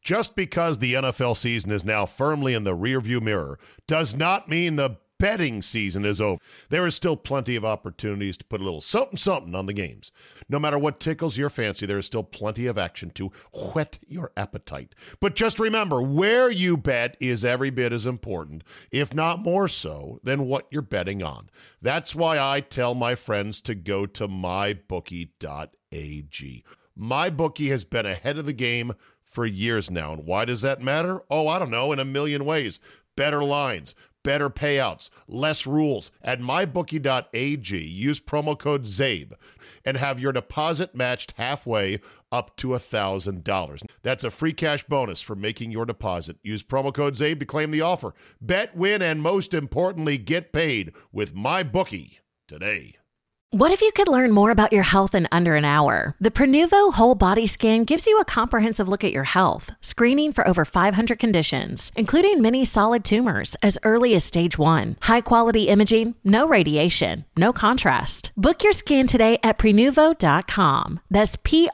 Just because the NFL season is now firmly in the rearview mirror does not mean the betting season is over. There is still plenty of opportunities to put a little something on the games. No matter what tickles your fancy, there is still plenty of action to whet your appetite. But just remember, where you bet is every bit as important, if not more so, than what you're betting on. That's why I tell my friends to go to mybookie.ag. MyBookie has been ahead of the game for years now. And why does that matter? Oh, I don't know, in a million ways. Better lines, better payouts, less rules. At mybookie.ag, use promo code ZABE and have your deposit matched halfway up to $1,000. That's a free cash bonus for making your deposit. Use promo code ZABE to claim the offer. Bet, win, and most importantly, get paid with MyBookie today. What if you could learn more about your health in under an hour? The Prenuvo Whole Body Scan gives you a comprehensive look at your health, screening for over 500 conditions, including many solid tumors as early as stage 1. High-quality imaging, no radiation, no contrast. Book your scan today at Prenuvo.com. That's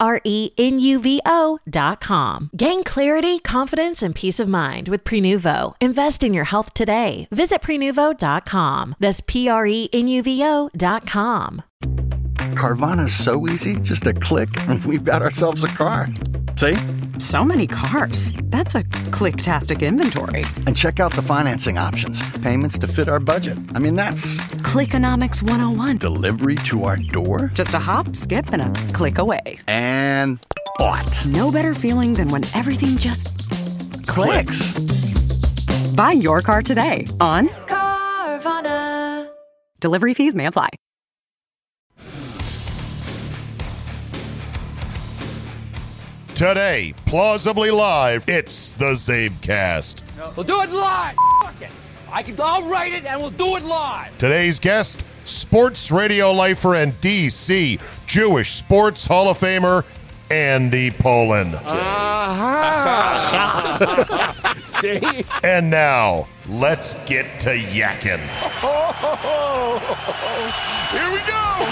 Prenuvo.com. Gain clarity, confidence, and peace of mind with Prenuvo. Invest in your health today. Visit Prenuvo.com. That's Prenuvo.com. Carvana's so easy, just a click, and we've got ourselves a car. See? So many cars. That's a click-tastic inventory. And check out the financing options. Payments to fit our budget. I mean, that's... Clickonomics 101. Delivery to our door. Just a hop, skip, and a click away. And what? No better feeling than when everything just... clicks. Buy your car today on... Carvana. Delivery fees may apply. Today, plausibly live, it's the Zabecast. We'll do it live. Fuck it. I'll write it and we'll do it live. Today's guest, sports radio lifer and DC Jewish Sports Hall of Famer, Andy Poland. See? And now, let's get to yakking. Here we go.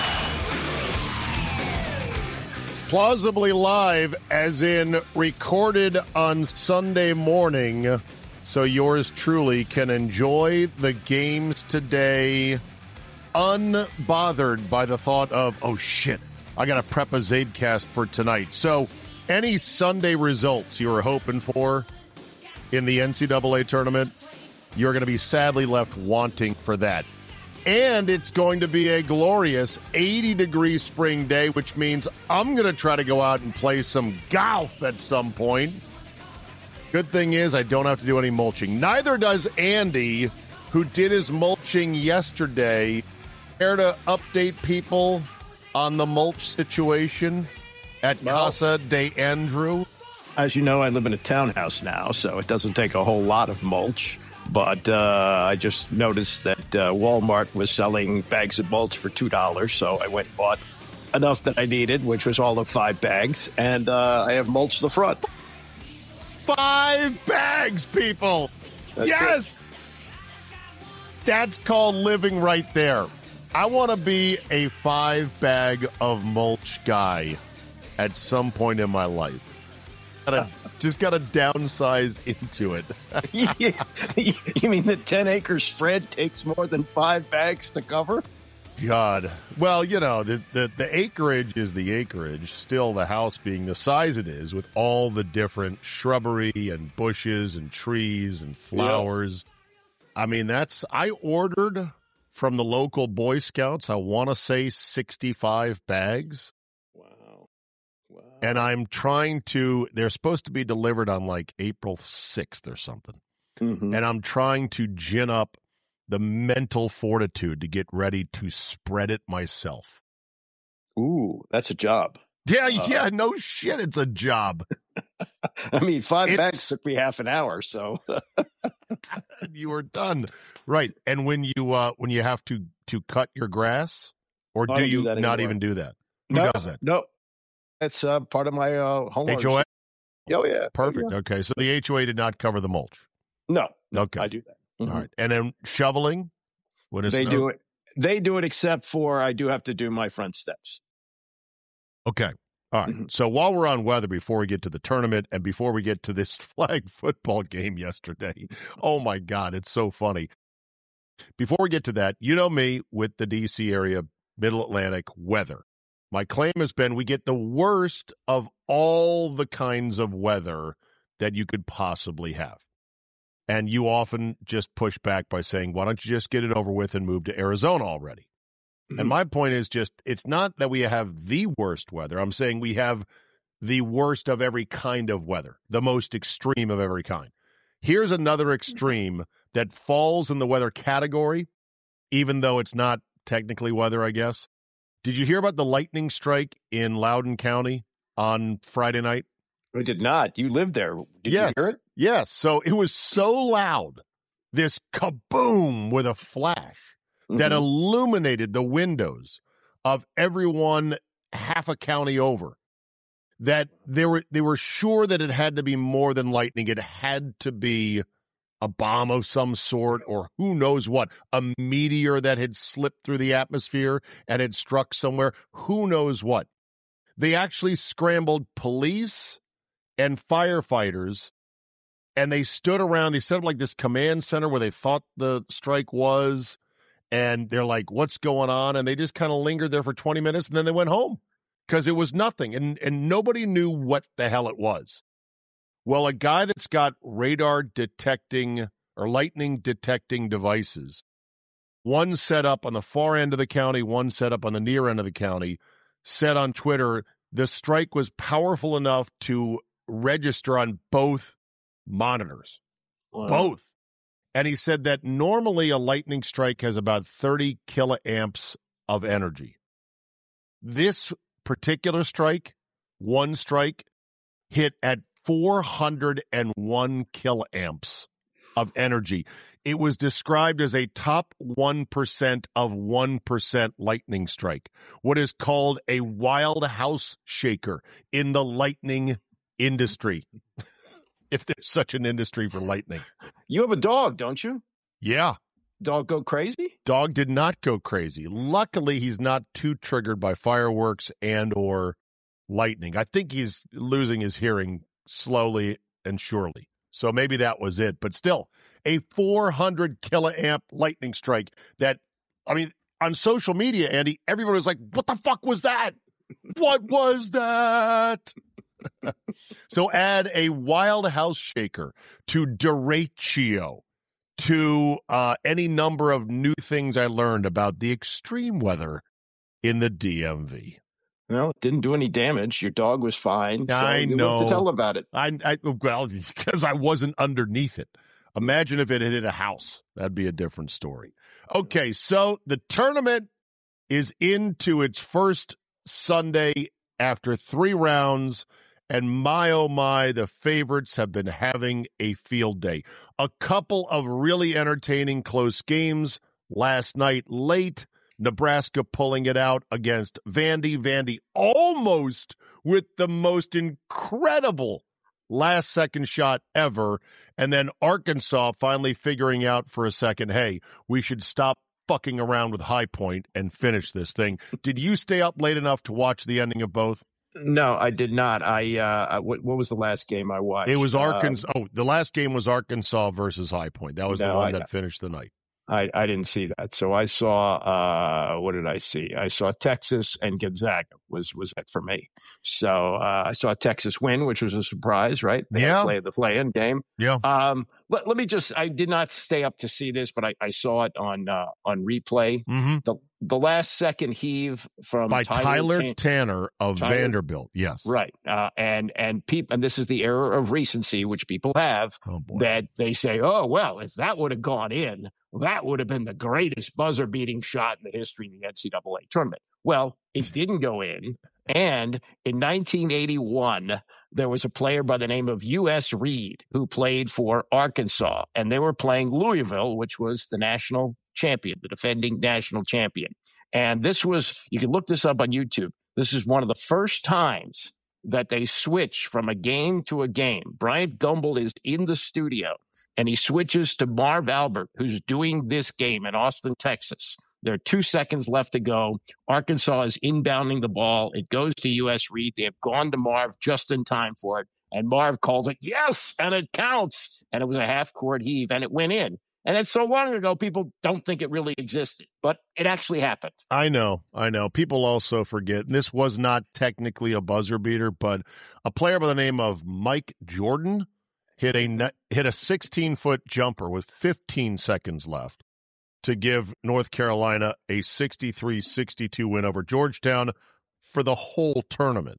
Plausibly live, as in recorded on Sunday morning, so yours truly can enjoy the games today unbothered by the thought of, oh shit, I got to prep a Zabecast for tonight. So any Sunday results you were hoping for in the NCAA tournament, you're going to be sadly left wanting for that. And it's going to be a glorious 80-degree spring day, which means I'm going to try to go out and play some golf at some point. Good thing is I don't have to do any mulching. Neither does Andy, who did his mulching yesterday. Care to update people on the mulch situation at Casa de Andrew? As you know, I live in a townhouse now, so it doesn't take a whole lot of mulch. But I just noticed that Walmart was selling bags of mulch for $2, so I went and bought enough that I needed, which was all of 5 bags, and I have mulched the front. 5 bags, people! That's yes! Good. That's called living right there. I want to be a 5-bag of mulch guy at some point in my life. Just got to downsize into it. You mean the 10-acre spread takes more than 5 bags to cover? God. Well, you know, the acreage is the acreage. Still, the house being the size it is, with all the different shrubbery and bushes and trees and flowers. Yep. I mean, I ordered from the local Boy Scouts, I want to say 65 bags. And I'm trying to, they're supposed to be delivered on like April 6th or something. Mm-hmm. And I'm trying to gin up the mental fortitude to get ready to spread it myself. Ooh, that's a job. Yeah, no shit, it's a job. I mean, 5 bags took me half an hour, so. You were done. Right. And when you have to cut your grass, or do you not even do that? Who does that? No. It's part of my homework. HOA? Oh, yeah. Perfect. Yeah. Okay. So the HOA did not cover the mulch? No. Okay. I do that. Mm-hmm. All right. And then shoveling? When they do it. They do it except for I do have to do my front steps. Okay. All right. Mhm. So while we're on weather, before we get to the tournament and before we get to this flag football game yesterday, oh my God, it's so funny. Before we get to that, you know me with the D.C. area, Middle Atlantic weather. My claim has been we get the worst of all the kinds of weather that you could possibly have. And you often just push back by saying, why don't you just get it over with and move to Arizona already? Mm-hmm. And my point is just, it's not that we have the worst weather. I'm saying we have the worst of every kind of weather, the most extreme of every kind. Here's another extreme that falls in the weather category, even though it's not technically weather, I guess. Did you hear about the lightning strike in Loudoun County on Friday night? I did not. You lived there. Did you hear it? Yes. So it was so loud, this kaboom with a flash that illuminated the windows of everyone half a county over, that they were sure that it had to be more than lightning. It had to be a bomb of some sort, or who knows what, a meteor that had slipped through the atmosphere and had struck somewhere, who knows what. They actually scrambled police and firefighters, and they stood around. They set up like this command center where they thought the strike was, and they're like, what's going on? And they just kind of lingered there for 20 minutes, and then they went home because it was nothing, and nobody knew what the hell it was. Well, a guy that's got radar detecting or lightning detecting devices, one set up on the far end of the county, one set up on the near end of the county, said on Twitter the strike was powerful enough to register on both monitors. Wow. Both. And he said that normally a lightning strike has about 30 kiloamps of energy. This particular strike, one strike, hit at 401 kiloamps of energy. It was described as a top 1% of 1% lightning strike, what is called a wild house shaker in the lightning industry, if there's such an industry for lightning. You have a dog, don't you? Yeah. Dog go crazy? Dog did not go crazy. Luckily, he's not too triggered by fireworks and or lightning. I think he's losing his hearing slowly and surely. So maybe that was it. But still, a 400 kiloamp lightning strike that, I mean, on social media, Andy, everyone was like, what the fuck was that? What was that? So add a wild house shaker to derecho, to any number of new things I learned about the extreme weather in the DMV. Well, it didn't do any damage. Your dog was fine. So I know. To tell about it. Well, because I wasn't underneath it. Imagine if it had hit a house. That'd be a different story. Okay, so the tournament is into its first Sunday after 3 rounds, and my, oh my, the favorites have been having a field day. A couple of really entertaining close games last night late. Nebraska pulling it out against Vandy. Vandy almost with the most incredible last-second shot ever. And then Arkansas finally figuring out for a second, hey, we should stop fucking around with High Point and finish this thing. Did you stay up late enough to watch the ending of both? No, I did not. What was the last game I watched? It was Arkansas. The last game was Arkansas versus High Point. That was the one that finished the night. I didn't see that. So I saw, what did I see? I saw Texas and Gonzaga was it for me. So I saw Texas win, which was a surprise, right? They play the play-in game. Yeah. Let me just, I did not stay up to see this, but I saw it on replay. Mm-hmm. The last second heave from by Tyler Tanner of Vanderbilt. Yes. Right. And this is the error of recency, which people have, that they say, oh, well, if that would have gone in, that would have been the greatest buzzer-beating shot in the history of the NCAA tournament. Well, it didn't go in. And in 1981, there was a player by the name of U.S. Reed who played for Arkansas, and they were playing Louisville, which was the national champion, the defending national champion. And this was, you can look this up on YouTube. This is one of the first times that they switch from a game to a game. Bryant Gumbel is in the studio, and he switches to Marv Albert, who's doing this game in Austin, Texas. There are 2 seconds left to go. Arkansas is inbounding the ball. It goes to U.S. Reed. They have gone to Marv just in time for it. And Marv calls it, yes, and it counts. And it was a half-court heave, and it went in. And it's so long ago, people don't think it really existed. But it actually happened. I know. People also forget. And this was not technically a buzzer beater, but a player by the name of Mike Jordan hit a 16-foot jumper with 15 seconds left to give North Carolina a 63-62 win over Georgetown for the whole tournament.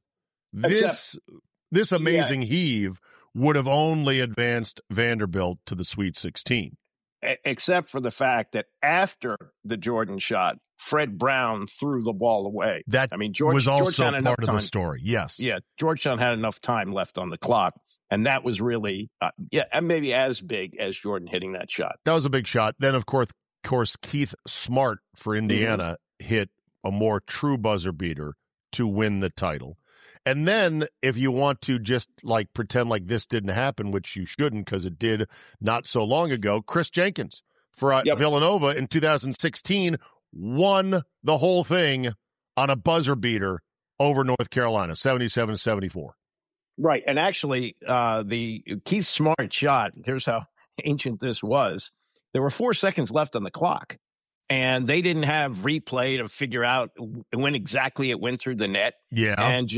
This amazing heave would have only advanced Vanderbilt to the Sweet 16. Except for the fact that after the Jordan shot, Fred Brown threw the ball away. That was also part of the story. Yes. Yeah. Georgetown had enough time left on the clock. And that was really, and maybe as big as Jordan hitting that shot. That was a big shot. Then, of course, Keith Smart for Indiana hit a more true buzzer beater to win the title. And then if you want to just like pretend like this didn't happen, which you shouldn't because it did not so long ago, Chris Jenkins for Villanova in 2016 won the whole thing on a buzzer beater over North Carolina, 77-74. Right. And actually, the Keith Smart shot, here's how ancient this was. There were 4 seconds left on the clock. And they didn't have replay to figure out when exactly it went through the net. Yeah. And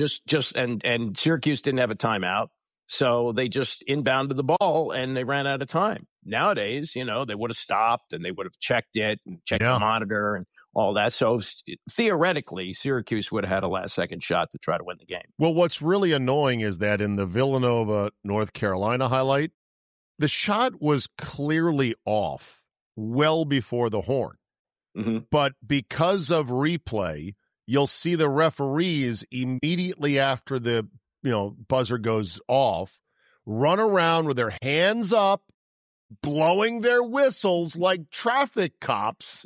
and Syracuse didn't have a timeout. So they just inbounded the ball and they ran out of time. Nowadays, they would have stopped and they would have checked it and checked the monitor and all that. So theoretically, Syracuse would have had a last second shot to try to win the game. Well, what's really annoying is that in the Villanova, North Carolina highlight, the shot was clearly off well before the horn. Mm-hmm. But because of replay, you'll see the referees immediately after the buzzer goes off run around with their hands up, blowing their whistles like traffic cops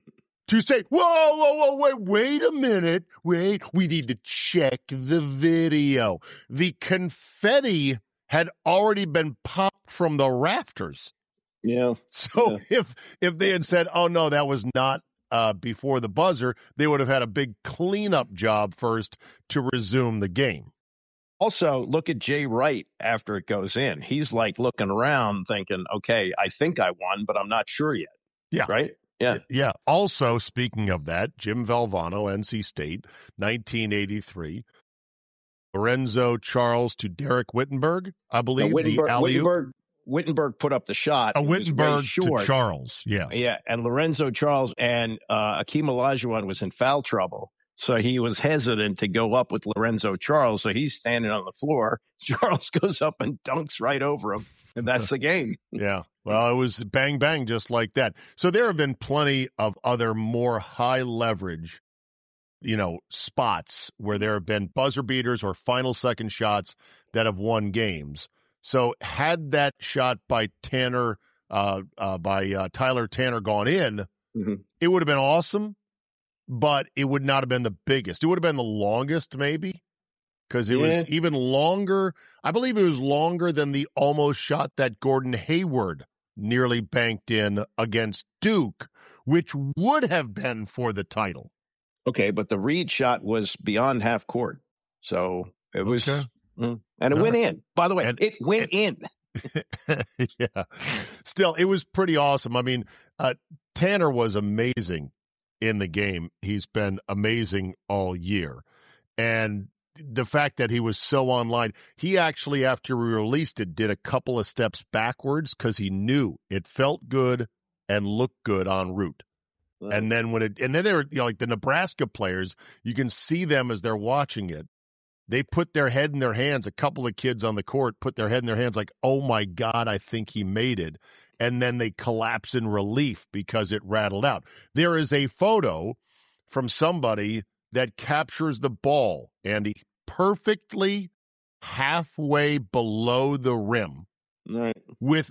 to say, whoa, wait a minute. We need to check the video. The confetti had already been popped from the rafters. Yeah. So if they had said, oh, no, that was not before the buzzer, they would have had a big cleanup job first to resume the game. Also, look at Jay Wright after it goes in. He's like looking around thinking, okay, I think I won, but I'm not sure yet. Yeah. Right? Yeah. Yeah. Also, speaking of that, Jim Valvano, NC State, 1983. Lorenzo Charles to Derek Wittenberg, I believe. Wittenberg put up the shot. Wittenberg to Charles, yeah. Yeah, and Lorenzo Charles and Akeem Olajuwon was in foul trouble, so he was hesitant to go up with Lorenzo Charles, so he's standing on the floor. Charles goes up and dunks right over him, and that's the game. Yeah, well, it was bang, bang, just like that. So there have been plenty of other more high leverage, spots where there have been buzzer beaters or final second shots that have won games. So had that shot by Tyler Tanner gone in, it would have been awesome, but it would not have been the biggest. It would have been the longest, maybe, because it was even longer. I believe it was longer than the almost shot that Gordon Hayward nearly banked in against Duke, which would have been for the title. Okay, but the Reed shot was beyond half court, so it was... Okay. And it went in. By the way, it went in. Yeah. Still, it was pretty awesome. I mean, Tanner was amazing in the game. He's been amazing all year. And the fact that he was so online, he actually, after we released it, did a couple of steps backwards because he knew it felt good and looked good en route. Right. And then they were like the Nebraska players, you can see them as they're watching it. They put their head in their hands. A couple of kids on the court put their head in their hands like, oh, my God, I think he made it. And then they collapse in relief because it rattled out. There is a photo from somebody that captures the ball, Andy, perfectly halfway below the rim, right, with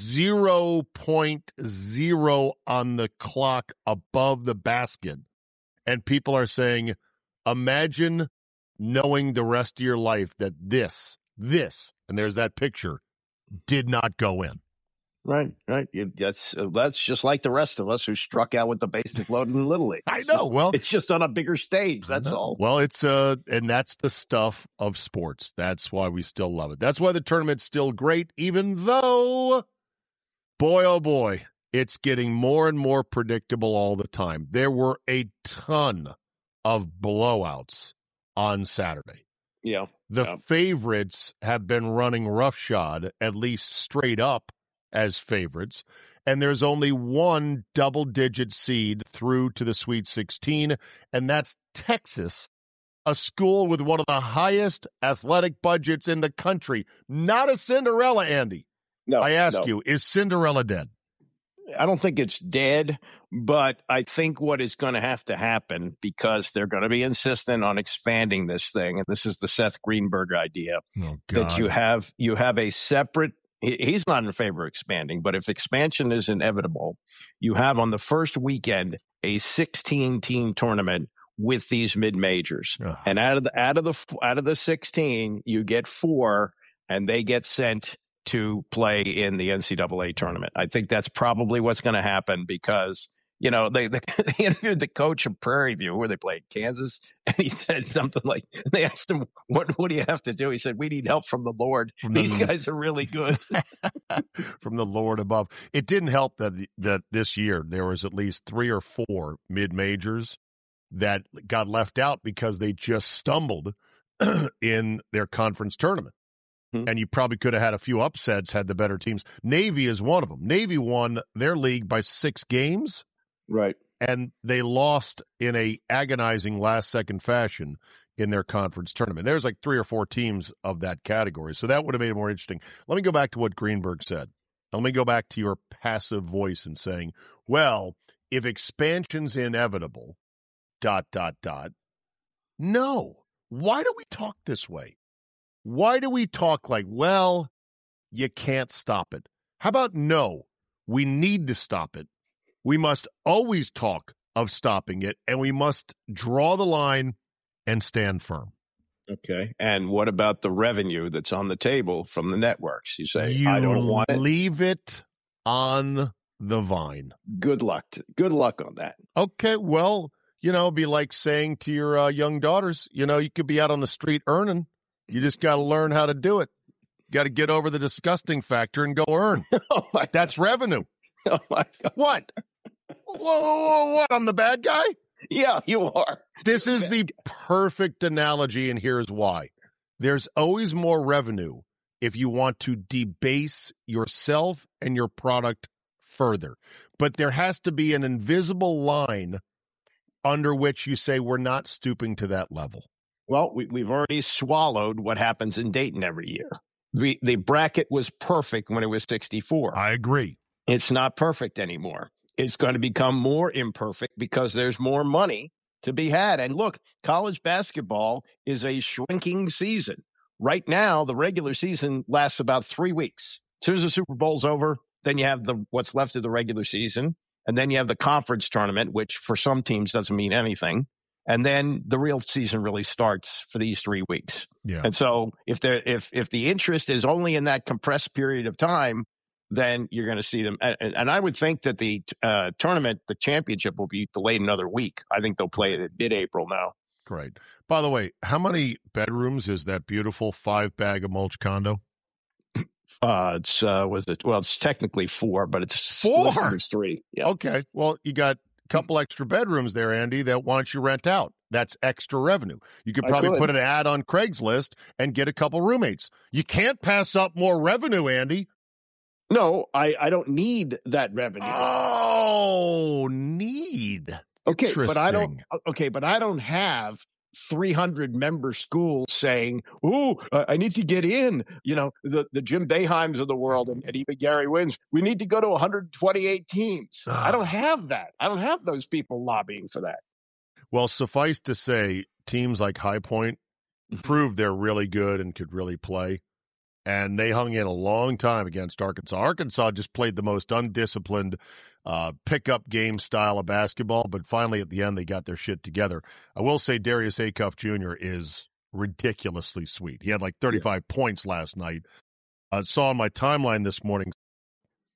0.0 on the clock above the basket. And people are saying, imagine knowing the rest of your life that this, and there's that picture, did not go in. Right. That's just like the rest of us who struck out with the bases loaded in Little League. I know. Well, it's just on a bigger stage. That's all. Well, it's and that's the stuff of sports. That's why we still love it. That's why the tournament's still great, even though, boy, oh boy, it's getting more and more predictable all the time. There were a ton of blowouts on Saturday. Yeah. The favorites have been running roughshod, at least straight up, as favorites, and there's only one double-digit seed through to the Sweet 16, and that's Texas, a school with one of the highest athletic budgets in the country. Not a Cinderella, Andy. No, I ask you, is Cinderella dead? I don't think it's dead, but I think what is going to have to happen, because they're going to be insistent on expanding this thing, and this is the Seth Greenberg idea, that you have a separate. He's not in favor of expanding, but if expansion is inevitable, you have on the first weekend a 16-team tournament with these mid-majors, and out of the 16, you get 4, and they get sent to play in the NCAA tournament. I think that's probably what's going to happen, because they interviewed the coach of Prairie View, where they played Kansas, and he said something like, they asked him, what do you have to do? He said, we need help from the Lord. These guys are really good. From the Lord above. It didn't help that this year there was at least 3 or 4 mid-majors that got left out because they just stumbled in their conference tournament. And you probably could have had a few upsets had the better teams. Navy is one of them. Navy won their league by 6 games. Right. And they lost in a agonizing last-second fashion in their conference tournament. There's like 3 or 4 teams of that category. So that would have made it more interesting. Let me go back to what Greenberg said. Let me go back to your passive voice and saying, well, if expansion's inevitable, ... No. Why do we talk this way? Why do we talk like, well, you can't stop it? How about no, we need to stop it. We must always talk of stopping it, and we must draw the line and stand firm. Okay. And what about the revenue that's on the table from the networks? You say, I don't want it. Leave it on the vine. Good luck. Good luck on that. Okay. Well, it'd be like saying to your young daughters, you could be out on the street earning. You just got to learn how to do it. Got to get over the disgusting factor and go earn. That's revenue. Oh, my God. What? Whoa, what? I'm the bad guy? Yeah, you are. This is the perfect analogy, and here's why. There's always more revenue if you want to debase yourself and your product further. But there has to be an invisible line under which you say we're not stooping to that level. Well, we've already swallowed what happens in Dayton every year. The bracket was perfect when it was 64. I agree. It's not perfect anymore. It's going to become more imperfect because there's more money to be had. And look, college basketball is a shrinking season. Right now, the regular season lasts about 3 weeks. As soon as the Super Bowl's over, then you have what's left of the regular season. And then you have the conference tournament, which for some teams doesn't mean anything. And then the real season really starts for these 3 weeks. Yeah. And so if the interest is only in that compressed period of time, then you're going to see them. And I would think that the tournament, the championship, will be delayed another week. I think they'll play it in mid-April now. Great. By the way, how many bedrooms is that beautiful 5-bag of mulch condo? It's technically 4, but it's 4. It's 3. Yeah. Okay. Well, you got a couple extra bedrooms there, Andy, that why don't you rent out? That's extra revenue. You could probably put an ad on Craigslist and get a couple roommates. You can't pass up more revenue, Andy. No, I don't need that revenue. Oh, need. Okay, but I don't. Okay, but I don't have 300 member schools saying, "Oh, I need to get in." The Jim Boeheims of the world and even Gary Wins. We need to go to 128 teams. I don't have that. I don't have those people lobbying for that. Well, suffice to say, teams like High Point proved they're really good and could really play. And they hung in a long time against Arkansas. Arkansas just played the most undisciplined pickup game style of basketball, but finally at the end they got their shit together. I will say Darius Acuff Jr. is ridiculously sweet. He had like 35 points last night. Saw on my timeline this morning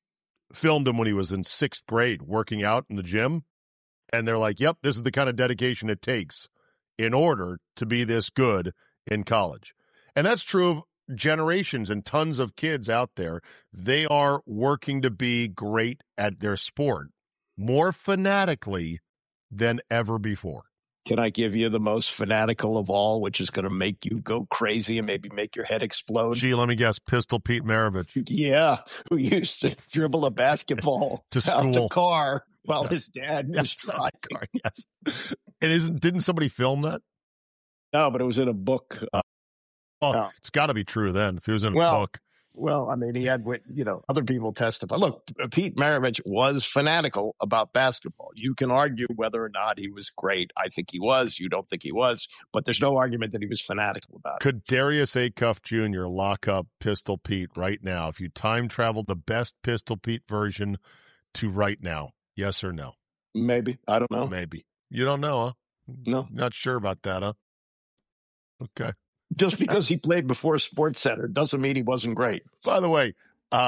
filmed him when he was in 6th grade working out in the gym. And they're like, yep, this is the kind of dedication it takes in order to be this good in college. And that's true of generations and tons of kids out there. They are working to be great at their sport more fanatically than ever before. Can I give you the most fanatical of all, which is going to make you go crazy and maybe make your head explode? Gee, let me guess, Pistol Pete Maravich. Yeah, who used to dribble a basketball to out school. the car while his dad was driving. Yes. And didn't somebody film that? No, but it was in a book. It's got to be true then, if it was in a book. Well, I mean, he had, other people testify. Look, Pete Maravich was fanatical about basketball. You can argue whether or not he was great. I think he was. You don't think he was. But there's no argument that he was fanatical about it. Could Darius Acuff Jr. lock up Pistol Pete right now if you time travel the best Pistol Pete version to right now? Yes or no? Maybe. I don't know. Maybe. You don't know, huh? No. Not sure about that, huh? Okay. Just because he played before SportsCenter doesn't mean he wasn't great. By the way,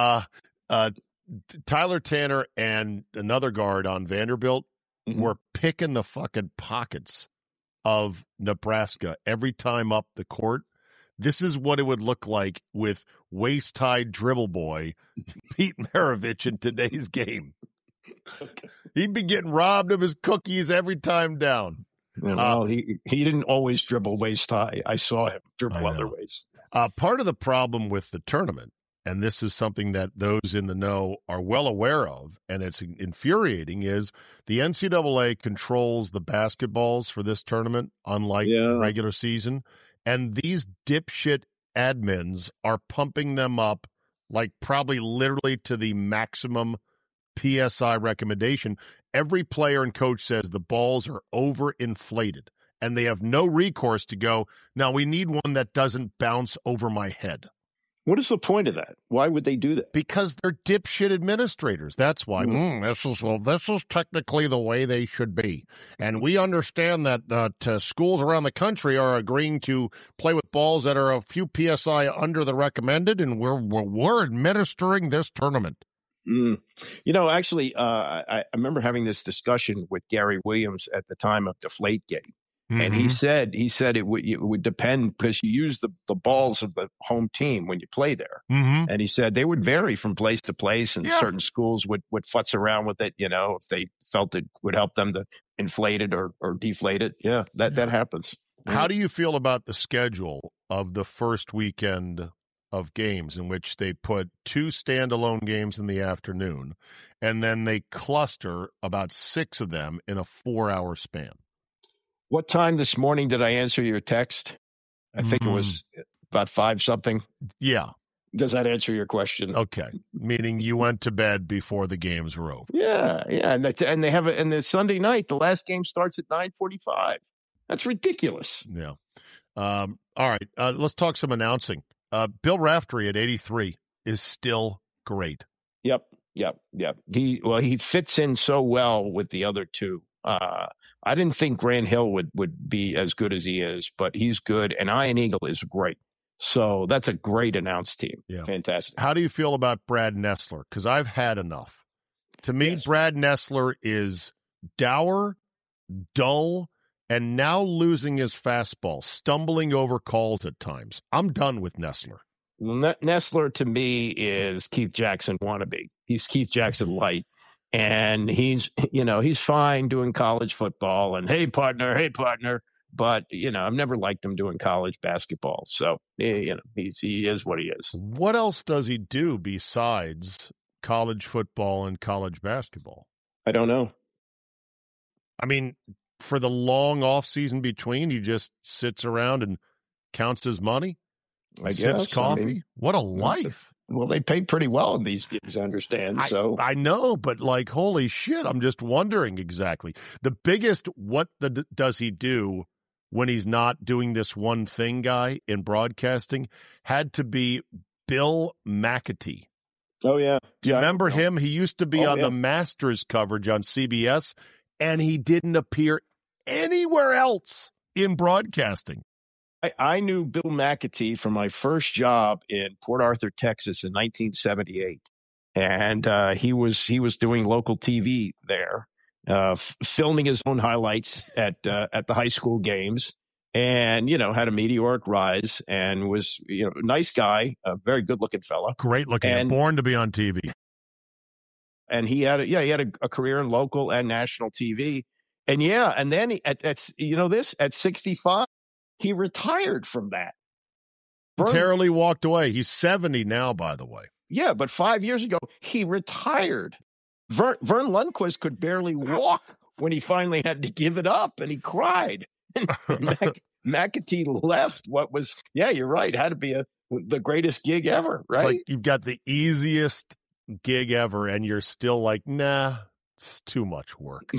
Tyler Tanner and another guard on Vanderbilt were picking the fucking pockets of Nebraska every time up the court. This is what it would look like with waist-high dribble boy Pete Maravich in today's game. Okay. He'd be getting robbed of his cookies every time down. Well, he didn't always dribble waist high. I saw him dribble other ways. Part of the problem with the tournament, and this is something that those in the know are well aware of, and it's infuriating, is the NCAA controls the basketballs for this tournament, unlike the regular season. And these dipshit admins are pumping them up like probably literally to the maximum PSI recommendation. Every player and coach says the balls are overinflated, and they have no recourse to go, now we need one that doesn't bounce over my head. What is the point of that? Why would they do that? Because they're dipshit administrators. That's why. This is technically the way they should be. And we understand that schools around the country are agreeing to play with balls that are a few PSI under the recommended, and we're administering this tournament. Actually, I remember having this discussion with Gary Williams at the time of Deflategate. And he said it would depend because you use the balls of the home team when you play there. And he said they would vary from place to place, and certain schools would futz around with it, if they felt it would help them to inflate it or deflate it. Yeah, that happens. How do you feel about the schedule of the first weekend of games in which they put 2 standalone games in the afternoon, and then they cluster about 6 of them in a 4-hour span? What time this morning did I answer your text? I think it was about 5-something. Yeah. Does that answer your question? Okay. Meaning you went to bed before the games were over. Yeah. And they have and the Sunday night, the last game starts at 9:45. That's ridiculous. Yeah. All right. Let's talk some announcing. Bill Raftery at 83 is still great. Yep. He fits in so well with the other two. I didn't think Grant Hill would be as good as he is, but he's good, and Ian Eagle is great. So that's a great announced team. Yeah. Fantastic. How do you feel about Brad Nessler? Because I've had enough. To me, Brad Nessler is dour, dull, and now losing his fastball, stumbling over calls at times. I'm done with Nessler. Nessler, to me, is Keith Jackson wannabe. He's Keith Jackson light. And he's fine doing college football and, hey, partner. But, I've never liked him doing college basketball. So, he is what he is. What else does he do besides college football and college basketball? I don't know. I mean, for the long off season between, he just sits around and counts his money, sips coffee. What a life. Well, they pay pretty well in these gigs, I understand. So I know, but holy shit, I'm just wondering exactly. The biggest does he do when he's not doing this one thing guy in broadcasting had to be Bill McAtee. Oh, yeah. Do you remember him? He used to be on the Masters coverage on CBS, and he didn't appear anywhere else in broadcasting. I knew Bill McAtee from my first job in Port Arthur, Texas in 1978. and he was doing local TV there, filming his own highlights at the high school games, and had a meteoric rise, and was a nice guy, a very good looking fella, Great looking, and born to be on TV. And he had a career in local and national TV, and then at 65, he retired from that. Voluntarily walked away. He's 70 now, by the way. Yeah, but 5 years ago, he retired. Vern Lundquist could barely walk when he finally had to give it up, and he cried. And McAtee left what was, you're right, had to be the greatest gig ever, right? It's like you've got the easiest gig ever, and you're still like, nah, it's too much work.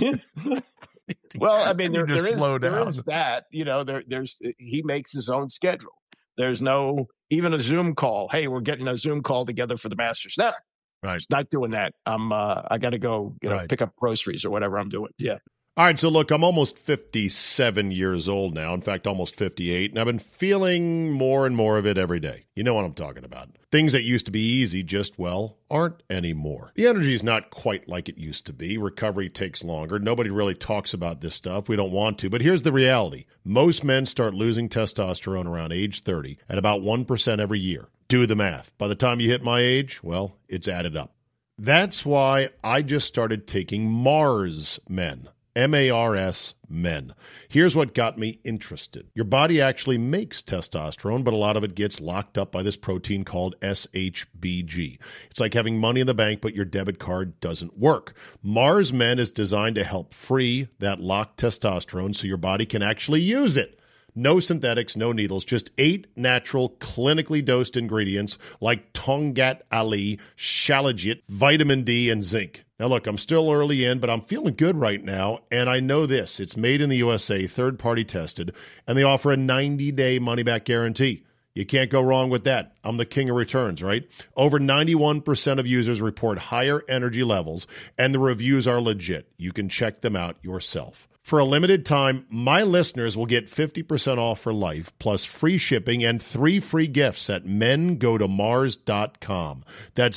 Well, I mean, there is that, there's he makes his own schedule. There's no even a Zoom call. Hey, we're getting a Zoom call together for the Masters. No, right. Not doing that. I got to go, pick up groceries or whatever I'm doing. Yeah. All right, so look, I'm almost 57 years old now. In fact, almost 58, and I've been feeling more and more of it every day. You know what I'm talking about. Things that used to be easy just, aren't anymore. The energy is not quite like it used to be. Recovery takes longer. Nobody really talks about this stuff. We don't want to, but here's the reality. Most men start losing testosterone around age 30 at about 1% every year. Do the math. By the time you hit my age, it's added up. That's why I just started taking Mars Men. M-A-R-S, men. Here's what got me interested. Your body actually makes testosterone, but a lot of it gets locked up by this protein called SHBG. It's like having money in the bank, but your debit card doesn't work. Mars Men is designed to help free that locked testosterone so your body can actually use it. No synthetics, no needles, just 8 natural, clinically dosed ingredients like Tongat Ali, Shilajit, vitamin D, and zinc. Now, look, I'm still early in, but I'm feeling good right now, and I know this. It's made in the USA, third-party tested, and they offer a 90-day money-back guarantee. You can't go wrong with that. I'm the king of returns, right? Over 91% of users report higher energy levels, and the reviews are legit. You can check them out yourself. For a limited time, my listeners will get 50% off for life, plus free shipping and 3 free gifts at mengotomars.com. That's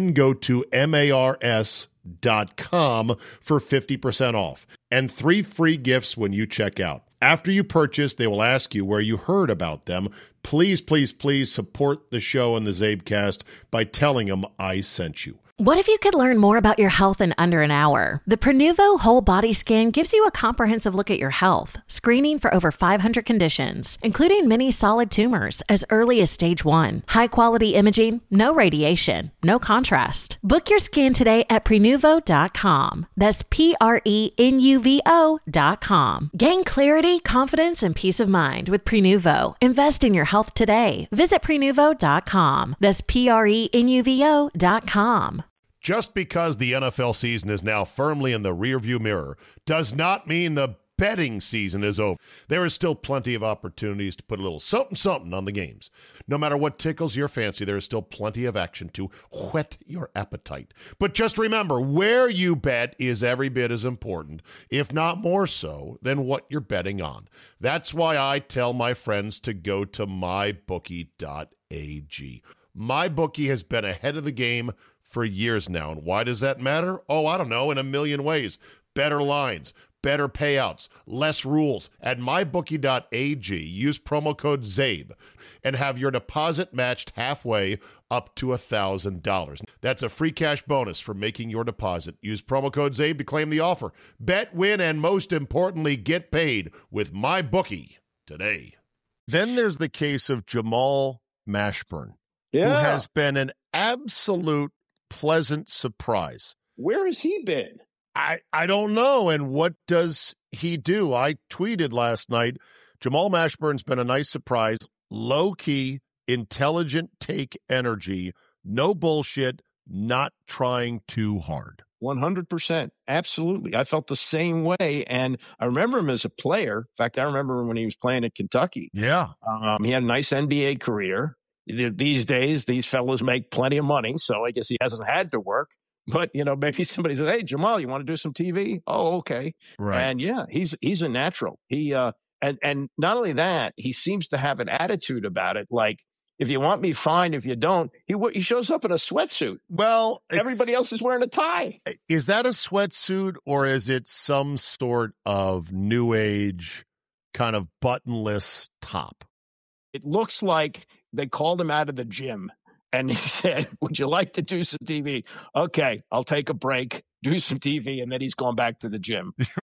mengotomars.com for 50% off. And 3 free gifts when you check out. After you purchase, they will ask you where you heard about them. Please, please, please support the show and the Zabecast by telling them I sent you. What if you could learn more about your health in under an hour? The Prenuvo Whole Body Scan gives you a comprehensive look at your health, screening for over 500 conditions, including many solid tumors as early as stage 1. High-quality imaging, no radiation, no contrast. Book your scan today at Prenuvo.com. That's Prenuvo.com. Gain clarity, confidence, and peace of mind with Prenuvo. Invest in your health today. Visit Prenuvo.com. That's Prenuvo.com. Just because the NFL season is now firmly in the rearview mirror does not mean the betting season is over. There is still plenty of opportunities to put a little something on the games. No matter what tickles your fancy, there is still plenty of action to whet your appetite. But just remember, where you bet is every bit as important, if not more so, than what you're betting on. That's why I tell my friends to go to mybookie.ag. MyBookie has been ahead of the game for years now. And why does that matter? Oh, I don't know, in a million ways. Better lines, better payouts, less rules. At mybookie.ag, use promo code ZABE and have your deposit matched halfway up to $1,000. That's a free cash bonus for making your deposit. Use promo code ZABE to claim the offer. Bet, win, and most importantly, get paid with MyBookie today. Then there's the case of Jamal Mashburn, who has been an absolute pleasant surprise. Where has he been? I don't know. And what does he do? I tweeted last night, Jamal Mashburn's been a nice surprise. Low-key, intelligent take energy. No bullshit, not trying too hard. 100%. Absolutely. I felt the same way. And I remember him as a player. In fact, I remember when he was playing at Kentucky. Yeah. He had a nice NBA career. These days, these fellows make plenty of money, so I guess he hasn't had to work. But, maybe somebody says, hey, Jamal, you want to do some TV? Oh, okay. Right. And, he's a natural. He and not only that, he seems to have an attitude about it like, If you want me, fine. If you don't, he shows up in a sweatsuit. Well, everybody else is wearing a tie. Is that a sweatsuit or is it some sort of new age kind of buttonless top? It looks like they called him out of the gym and he said, would you like to do some TV? Okay, I'll take a break, do some TV, and then he's going back to the gym.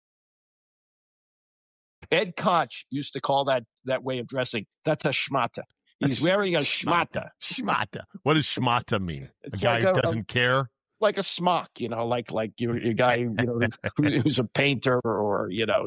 Ed Koch used to call that way of dressing, that's a schmata. He's wearing a schmata. Schmata. What does schmata mean? It's a guy like who doesn't care? Like a smock, like your guy, who's a painter or,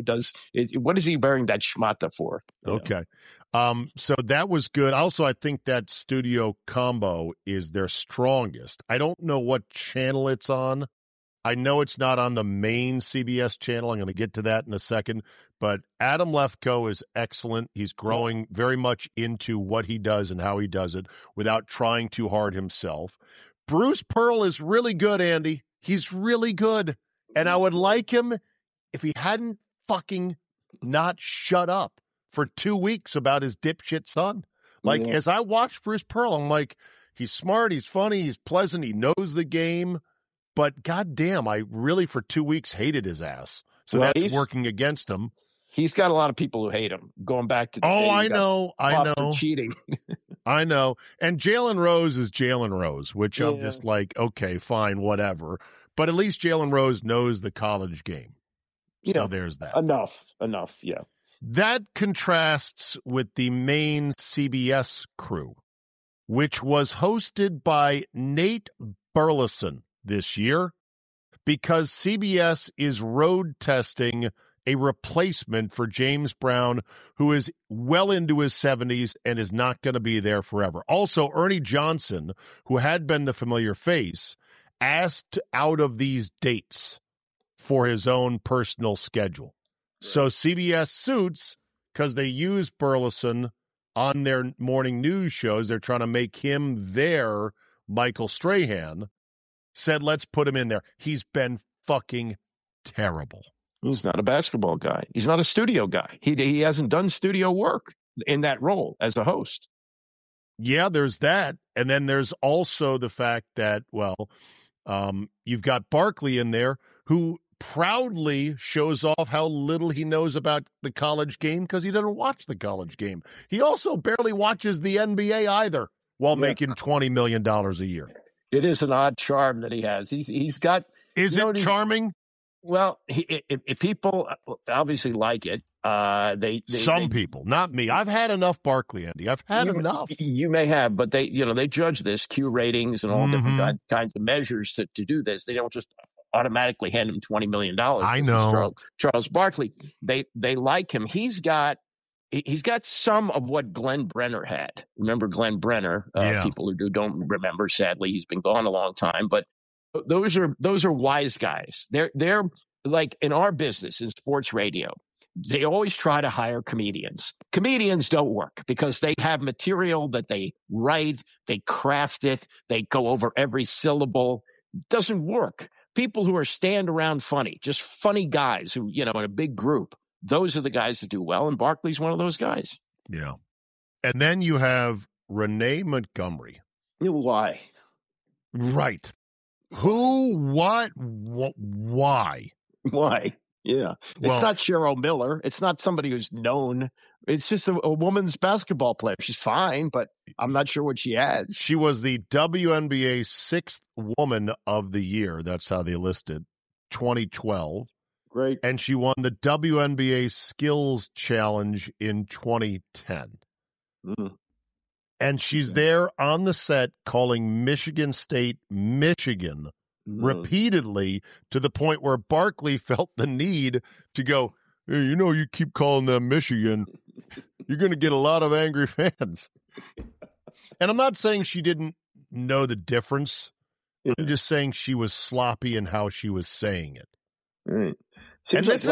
what is he wearing that schmata for? Okay. So that was good. Also, I think that studio combo is their strongest. I don't know what channel it's on. I know it's not on the main CBS channel. I'm going to get to that in a second. But Adam Lefkoe is excellent. He's growing very much into what he does and how he does it without trying too hard himself. Bruce Pearl is really good, Andy. He's really good. And I would like him if he hadn't fucking not shut up for 2 weeks about his dipshit son. As I watched Bruce Pearl, I'm like, he's smart, he's funny, he's pleasant, he knows the game. But goddamn, I really for 2 weeks hated his ass. So that's working against him. He's got a lot of people who hate him. Going back to I know cheating. I know. And Jalen Rose is Jalen Rose, which I'm just like, okay, fine, whatever. But at least Jalen Rose knows the college game. So there's that. Enough. Yeah. That contrasts with the main CBS crew, which was hosted by Nate Burleson this year, because CBS is road testing a replacement for James Brown, who is well into his 70s and is not going to be there forever. Also, Ernie Johnson, who had been the familiar face, asked out of these dates for his own personal schedule. Right. So CBS suits, because they use Burleson on their morning news shows, they're trying to make him their Michael Strahan, said, let's put him in there. He's been fucking terrible. He's not a basketball guy. He's not a studio guy. He hasn't done studio work in that role as a host. Yeah, there's that. And then there's also the fact that, you've got Barkley in there who proudly shows off how little he knows about the college game because he doesn't watch the college game. He also barely watches the NBA either while making $20 million a year. It is an odd charm that he has. He's got. Is it charming? Well, if people obviously like it, some people, not me. I've had enough Barkley, Andy. I've had enough. You may have, but they judge this Q ratings and all different kinds of measures to do this. They don't just automatically hand him $20 million. I know Charles Barkley. They like him. He's got some of what Glenn Brenner had. Remember Glenn Brenner? People who don't remember, sadly, he's been gone a long time. But those are wise guys. They're like in our business in sports radio. They always try to hire comedians. Comedians don't work because they have material that they write, they craft it, they go over every syllable. It doesn't work. People who are stand around funny, just funny guys who, in a big group. Those are the guys that do well, and Barkley's one of those guys. Yeah. And then you have Renee Montgomery. Why? Right. Who, what, why? Why? Yeah. It's not Cheryl Miller. It's not somebody who's known. It's just a woman's basketball player. She's fine, but I'm not sure what she adds. She was the WNBA 6th Woman of the Year. That's how they listed 2012. Great. And she won the WNBA Skills Challenge in 2010. And she's there on the set calling Michigan State, Michigan, repeatedly, to the point where Barkley felt the need to go, hey, you keep calling them Michigan, you're going to get a lot of angry fans. And I'm not saying she didn't know the difference. I'm just saying she was sloppy in how she was saying it. Right. And this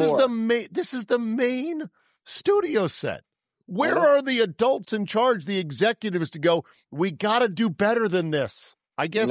is the main studio set. Where are the adults in charge, the executives, to go, we got to do better than this? I guess.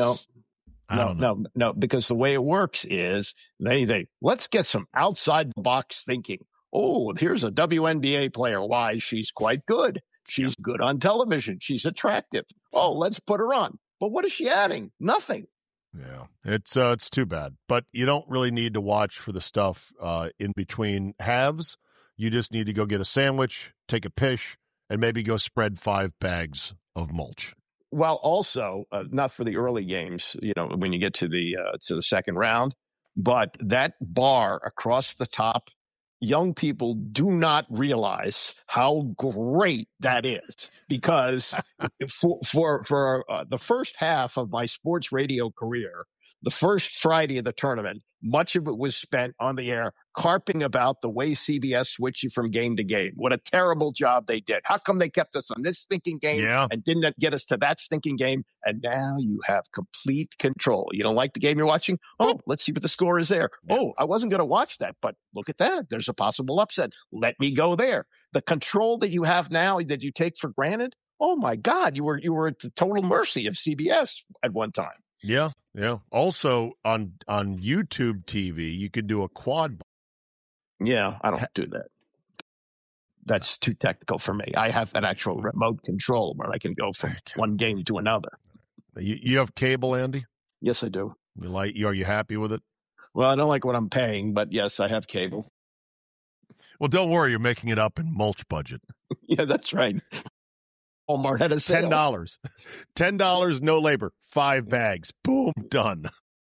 No, because the way it works is let's get some outside the box thinking. Oh, here's a WNBA player. Why? She's quite good. She's good on television. She's attractive. Oh, let's put her on. But what is she adding? Nothing. Yeah, it's too bad. But you don't really need to watch for the stuff in between halves. You just need to go get a sandwich, take a pish, and maybe go spread 5 bags of mulch. Well, also, not for the early games, when you get to the second round, but that bar across the top, young people do not realize how great that is, because for the first half of my sports radio career, the first Friday of the tournament, much of it was spent on the air carping about the way CBS switched you from game to game. What a terrible job they did. How come they kept us on this stinking game and didn't get us to that stinking game? And now you have complete control. You don't like the game you're watching? Oh, let's see what the score is there. Oh, I wasn't going to watch that, but look at that. There's a possible upset. Let me go there. The control that you have now that you take for granted. Oh my God, you were at the total mercy of CBS at one time. Yeah. Also, on YouTube TV, you could do a quad. Yeah, I don't do that. That's too technical for me. I have an actual remote control where I can go from one game to another. You have cable, Andy? Yes, I do. Are you happy with it? Well, I don't like what I'm paying, but yes, I have cable. Well, don't worry. You're making it up in mulch budget. Yeah, that's right. Walmart had a sale. $10. $10, no labor. 5 bags. Boom, done.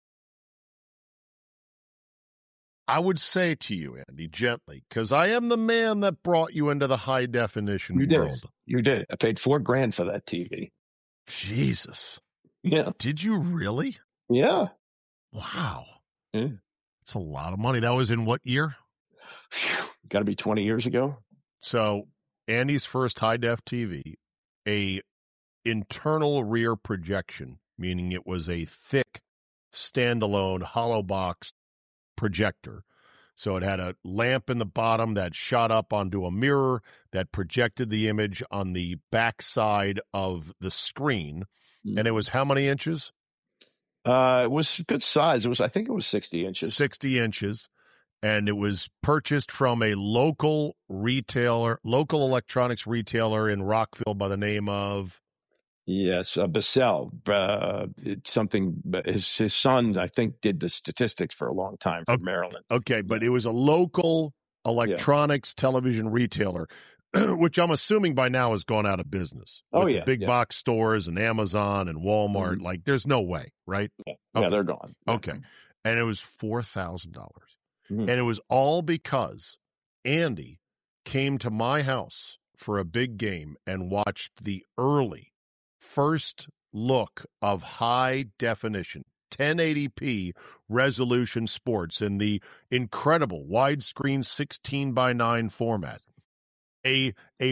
I would say to you, Andy, gently, because I am the man that brought you into the high definition world. You did. I paid $4,000 for that TV. Jesus. Yeah. Did you really? Yeah. Wow. Yeah. It's a lot of money. That was in what year? Got to be 20 years ago. So Andy's first high def TV, a internal rear projection, meaning it was a thick, standalone, hollow box projector. So it had a lamp in the bottom that shot up onto a mirror that projected the image on the backside of the screen. And it was how many inches? It was good size. I think it was 60 inches. 60 inches. And it was purchased from a local electronics retailer in Rockville by the name of? Yes, Bissell. Something. His son, I think, did the statistics for a long time for Maryland. Okay, but it was a local electronics television retailer, which I'm assuming by now has gone out of business. The big box stores and Amazon and Walmart. Mm-hmm. Like, there's no way, right? Yeah, okay. They're gone. Okay, and it was $4,000. Mm-hmm. And it was all because Andy came to my house for a big game and watched the early first look of high definition 1080p resolution sports in the incredible widescreen 16:9 format. A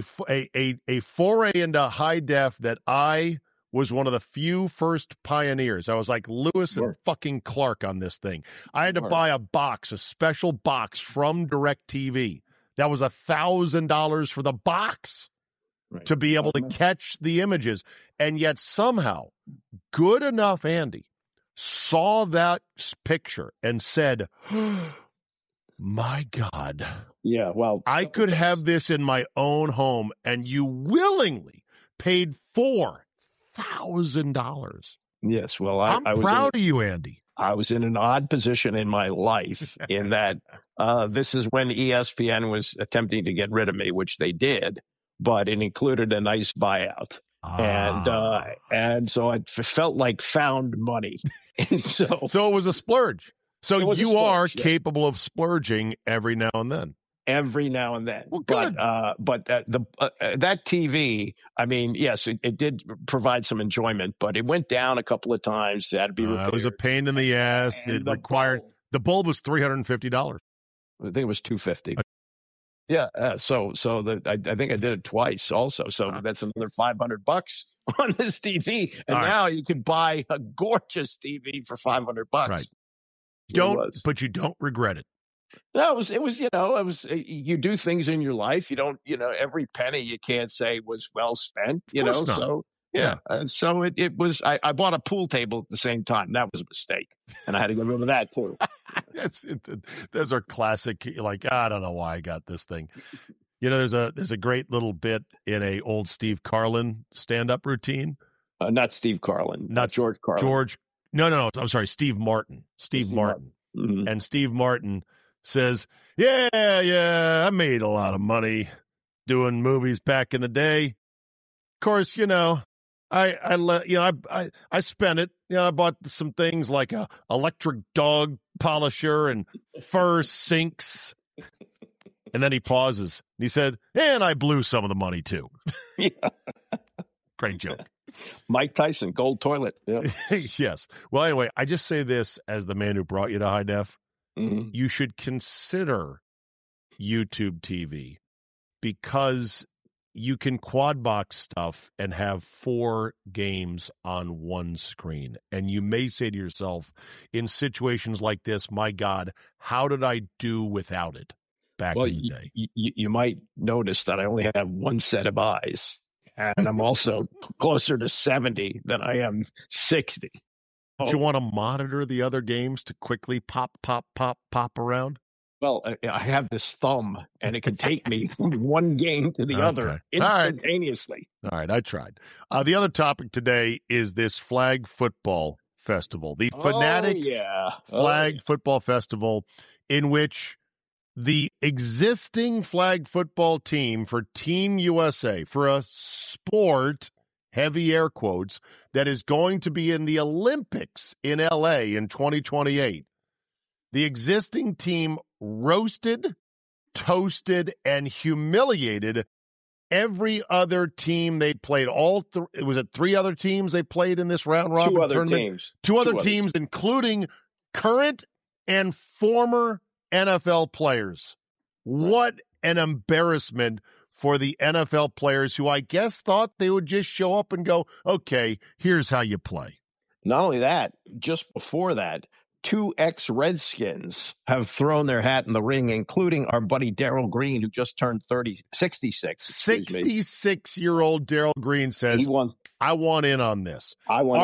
foray into high def that I was one of the few first pioneers. I was like Lewis and fucking Clark on this thing. I had to buy a special box from DirecTV. That was $1,000 for the box to be able to catch the images. And yet somehow, good enough Andy saw that picture and said, my God. Yeah, well, I could have this in my own home, and you willingly paid $4,000. Yes, well, I'm proud of you, Andy. I was in an odd position in my life in that this is when ESPN was attempting to get rid of me, which they did, but it included a nice buyout. And so it felt like found money. So it was a splurge. So you are capable of splurging every now and then. Every now and then. Well, good. But that TV, I mean, yes, it did provide some enjoyment, but it went down a couple of times. It had to be repaired. It was a pain in the ass. And it required the bulb was $350. I think it was $250. Yeah. I think I did it twice also. So that's another $500 on this TV. And now you can buy a gorgeous TV for $500. Right. But you don't regret it. No, it was, you do things in your life. You don't, every penny you can't say was well spent, Not. So yeah. And so it was, I bought a pool table at the same time. That was a mistake. And I had to get rid of that too. Those are classic. Like, I don't know why I got this thing. You know, there's a great little bit in a old Steve Carlin stand-up routine. Not Steve Carlin. Not George Carlin. No. I'm sorry, Steve Martin. Steve Martin. Mm-hmm. And Steve Martin says, yeah, I made a lot of money doing movies back in the day. Of course, you know, I spent it. You know, I bought some things like a electric dog polisher and fur sinks. And then he pauses. And he said, and I blew some of the money too. Yeah. Great joke. Mike Tyson, gold toilet. Yeah. Yes. Well, anyway, I just say this as the man who brought you to High Def. Mm-hmm. You should consider YouTube TV because you can quad box stuff and have 4 games on one screen. And you may say to yourself, in situations like this, my God, how did I do without it back in the day? You might notice that I only have one set of eyes, and I'm also closer to 70 than I am 60. Don't you want to monitor the other games to quickly pop around? Well, I have this thumb, and it can take me from one game to the other instantaneously. All right, I tried. The other topic today is this flag football festival, the Fanatics Flag Football Festival, in which the existing flag football team for Team USA, for a sport, heavy air quotes, that is going to be in the Olympics in LA in 2028. The existing team roasted, toasted, and humiliated every other team they played. Was it 3 other teams they played in this round robin tournament? Two other teams, including current and former NFL players. What an embarrassment for the NFL players who I guess thought they would just show up and go, okay, here's how you play. Not only that, just before that, 2 ex-Redskins have thrown their hat in the ring, including our buddy Darrell Green, who just turned 66. 66-year-old Darrell Green says, I want in on this.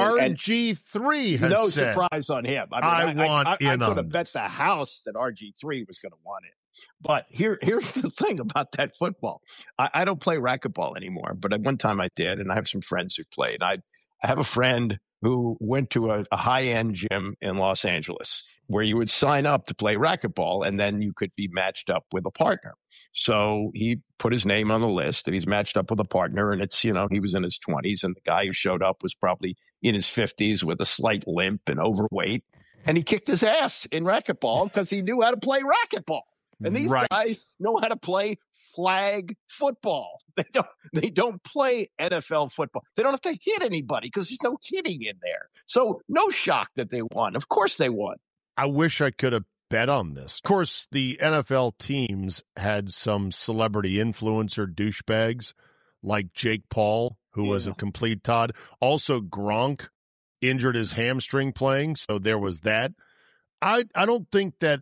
RG3 has said, no surprise on him. I could have bet the house that RG3 was going to want it. But here's the thing about that football. I don't play racquetball anymore, but at one time I did, and I have some friends who played. I have a friend who went to a high-end gym in Los Angeles where you would sign up to play racquetball, and then you could be matched up with a partner. So he put his name on the list, and he's matched up with a partner, and it's, you know, he was in his 20s, and the guy who showed up was probably in his 50s with a slight limp and overweight, and he kicked his ass in racquetball because he knew how to play racquetball. And these guys know how to play flag football. They don't play NFL football. They don't have to hit anybody because there's no hitting in there. So no shock that they won. Of course they won. I wish I could have bet on this. Of course, the NFL teams had some celebrity influencer douchebags like Jake Paul, who was a complete Todd. Also, Gronk injured his hamstring playing, so there was that. I don't think that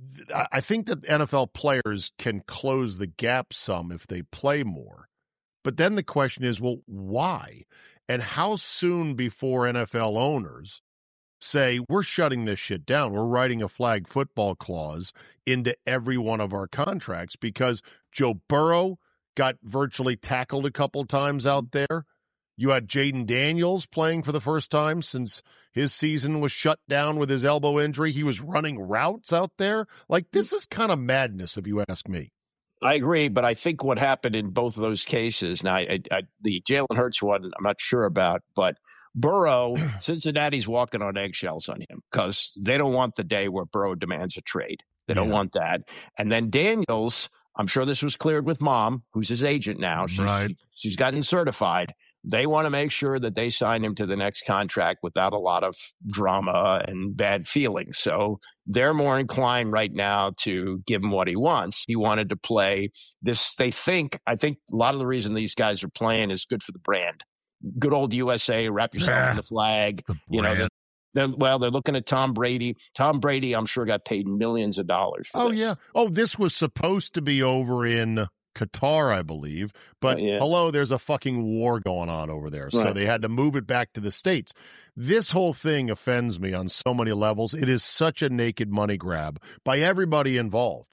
I think that NFL players can close the gap some if they play more. But then the question is, well, why? And how soon before NFL owners say, we're shutting this shit down, we're writing a flag football clause into every one of our contracts? Because Joe Burrow got virtually tackled a couple times out there. You had Jaden Daniels playing for the first time since his season was shut down with his elbow injury. He was running routes out there. Like, this is kind of madness, if you ask me. I agree, but I think what happened in both of those cases, now the Jalen Hurts one, I'm not sure about, but Burrow, Cincinnati's walking on eggshells on him because they don't want the day where Burrow demands a trade. They don't want that. And then Daniels, I'm sure this was cleared with Mom, who's his agent now. She's gotten certified. They want to make sure that they sign him to the next contract without a lot of drama and bad feelings. So they're more inclined right now to give him what he wants. He wanted to play this. I think a lot of the reason these guys are playing is good for the brand. Good old USA, wrap yourself in the flag. They're looking at Tom Brady. Tom Brady, I'm sure, got paid millions of dollars for this. Yeah. Oh, this was supposed to be over in Qatar, I believe. But hello, there's a fucking war going on over there. So they had to move it back to the States. This whole thing offends me on so many levels. It is such a naked money grab by everybody involved.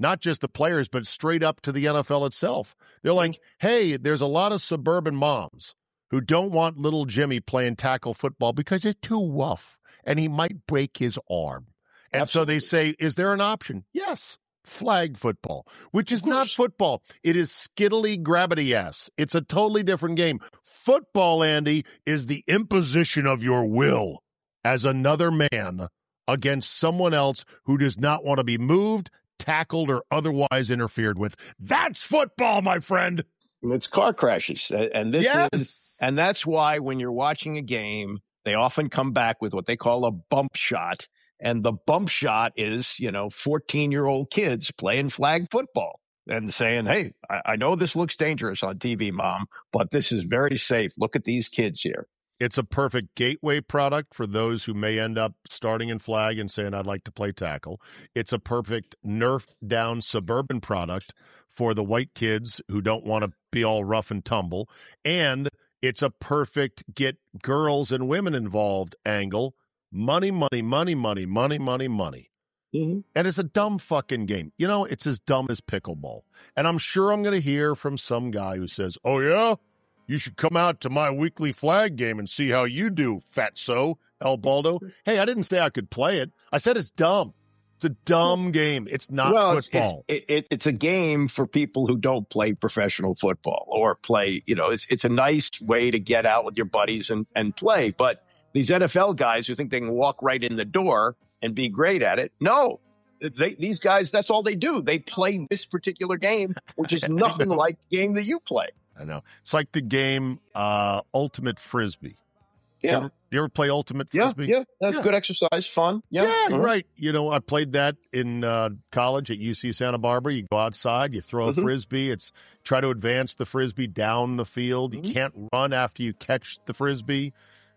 not just the players, but straight up to the NFL itself. They're like, hey, there's a lot of suburban moms who don't want little Jimmy playing tackle football because it's too rough and he might break his arm. And so they say, is there an option? Yes. Flag football, which is not football. It is skittily gravity ass. It's a totally different game. Football, Andy, is the imposition of your will as another man against someone else who does not want to be moved, tackled, or otherwise interfered with. That's football, my friend. It's car crashes. And this is, and that's why when you're watching a game, they often come back with what they call a bump shot. And the bump shot is, 14-year-old kids playing flag football and saying, hey, I know this looks dangerous on TV, Mom, but this is very safe. Look at these kids here. It's a perfect gateway product for those who may end up starting in flag and saying, I'd like to play tackle. It's a perfect nerfed down suburban product for the white kids who don't want to be all rough and tumble. And it's a perfect get girls and women involved angle. Money, money, money, money, money, money, money. Mm-hmm. And it's a dumb fucking game. It's as dumb as pickleball. And I'm sure I'm going to hear from some guy who says, oh, yeah? You should come out to my weekly flag game and see how you do, fatso, El Baldo. Hey, I didn't say I could play it. I said it's dumb. It's a dumb game. It's not football. It's a game for people who don't play professional football or play, it's a nice way to get out with your buddies and play. But these NFL guys who think they can walk right in the door and be great at it, no. These guys, that's all they do. They play this particular game, which is nothing like the game that you play. I know. It's like the game Ultimate Frisbee. Yeah. You ever play Ultimate Frisbee? Yeah. That's good exercise, fun. Yeah, you're right. I played that in college at UC Santa Barbara. You go outside, you throw a Frisbee. It's try to advance the Frisbee down the field. You can't run after you catch the Frisbee.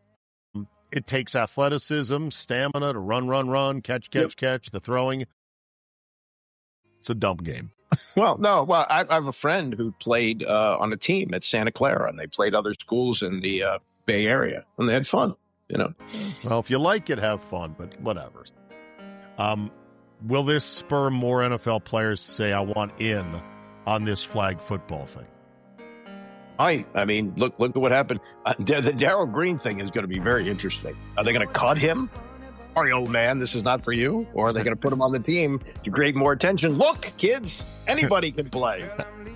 It takes athleticism, stamina to run, catch, the throwing. It's a dumb game. Well, no. Well, I have a friend who played on a team at Santa Clara, and they played other schools in the Bay Area, and they had fun, Well, if you like it, have fun, but whatever. Will this spur more NFL players to say, I want in on this flag football thing? I mean, look at what happened. The Darrell Green thing is going to be very interesting. Are they going to cut him? Sorry, old man, this is not for you. Or are they going to put him on the team to create more attention? Look, kids, anybody can play.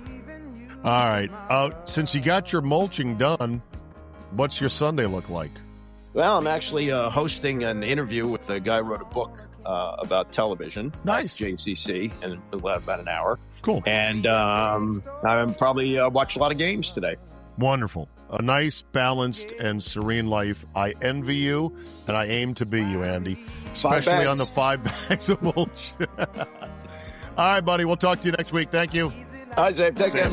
All right. Since you got your mulching done, what's your Sunday look like? Well, I'm actually hosting an interview with the guy who wrote a book about television. Nice. JCC, and it'll have about an hour. Cool. And I'm probably watch a lot of games today. Wonderful. A nice, balanced, and serene life. I envy you, and I aim to be you, Andy. Especially on the 5 bags of mulch. All right, buddy. We'll talk to you next week. Thank you. Hi, Zabe. Take care.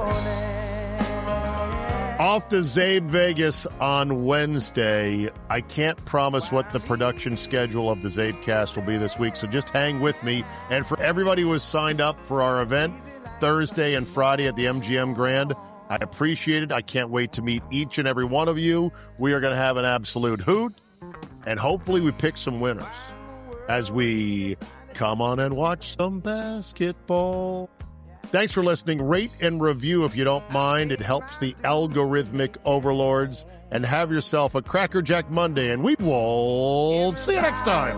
Off to Zabe Vegas on Wednesday. I can't promise what the production schedule of the Zabecast will be this week, so just hang with me. And for everybody who has signed up for our event Thursday and Friday at the MGM Grand, I appreciate it. I can't wait to meet each and every one of you. We are going to have an absolute hoot, and hopefully we pick some winners as we come on and watch some basketball. Thanks for listening. Rate and review if you don't mind. It helps the algorithmic overlords. And have yourself a Cracker Jack Monday, and we will see you next time.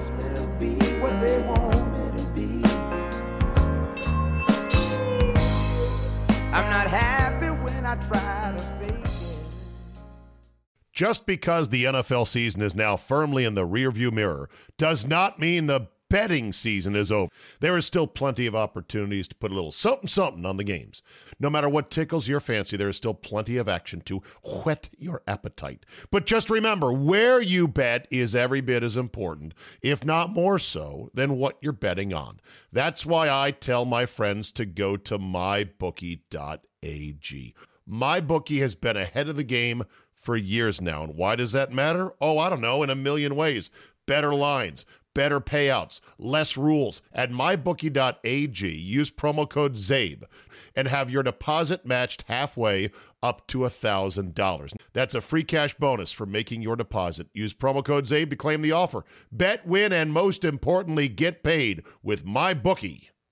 I'm not happy when I try to fake it. Just because the NFL season is now firmly in the rearview mirror does not mean the betting season is over. There is still plenty of opportunities to put a little something on the games. No matter what tickles your fancy, there is still plenty of action to whet your appetite. But just remember, where you bet is every bit as important, if not more so, than what you're betting on. That's why I tell my friends to go to mybookie.ag. MyBookie has been ahead of the game for years now. And why does that matter? Oh, I don't know, in a million ways. Better lines, better payouts, less rules. At mybookie.ag, use promo code ZABE and have your deposit matched halfway up to $1,000. That's a free cash bonus for making your deposit. Use promo code ZABE to claim the offer. Bet, win, and most importantly, get paid with MyBookie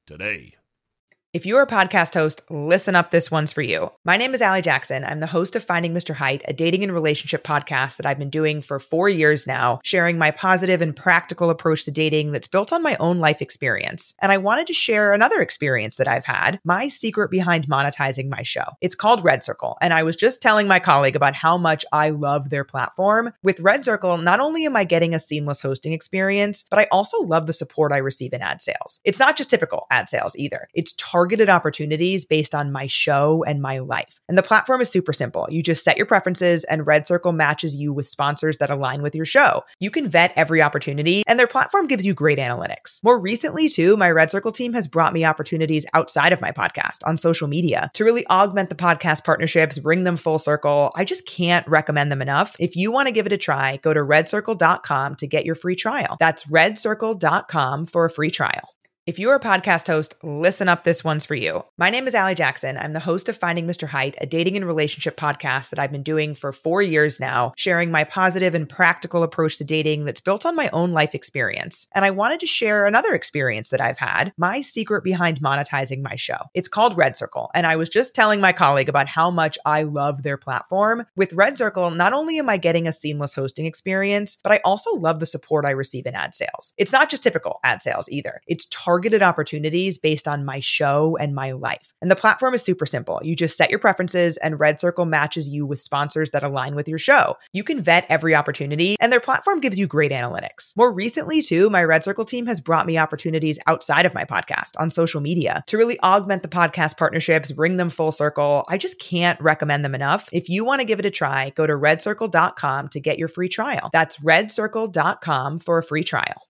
today. If you're a podcast host, listen up. This one's for you. My name is Allie Jackson. I'm the host of Finding Mr. Height, a dating and relationship podcast that I've been doing for 4 years now, sharing my positive and practical approach to dating that's built on my own life experience. And I wanted to share another experience that I've had, my secret behind monetizing my show. It's called Red Circle. And I was just telling my colleague about how much I love their platform. With Red Circle, not only am I getting a seamless hosting experience, but I also love the support I receive in ad sales. It's not just typical ad sales either. It's targeted opportunities based on my show and my life. And the platform is super simple. You just set your preferences and Red Circle matches you with sponsors that align with your show. You can vet every opportunity and their platform gives you great analytics. More recently too, my Red Circle team has brought me opportunities outside of my podcast on social media to really augment the podcast partnerships, bring them full circle. I just can't recommend them enough. If you want to give it a try, go to redcircle.com to get your free trial. That's redcircle.com for a free trial. If you're a podcast host, listen up. This one's for you. My name is Allie Jackson. I'm the host of Finding Mr. Height, a dating and relationship podcast that I've been doing for 4 years now, sharing my positive and practical approach to dating that's built on my own life experience. And I wanted to share another experience that I've had, my secret behind monetizing my show. It's called Red Circle. And I was just telling my colleague about how much I love their platform. With Red Circle, not only am I getting a seamless hosting experience, but I also love the support I receive in ad sales. It's not just typical ad sales either. It's targeted opportunities based on my show and my life. And the platform is super simple. You just set your preferences and Red Circle matches you with sponsors that align with your show. You can vet every opportunity and their platform gives you great analytics. More recently too, my Red Circle team has brought me opportunities outside of my podcast on social media to really augment the podcast partnerships, bring them full circle. I just can't recommend them enough. If you want to give it a try, go to redcircle.com to get your free trial. That's redcircle.com for a free trial.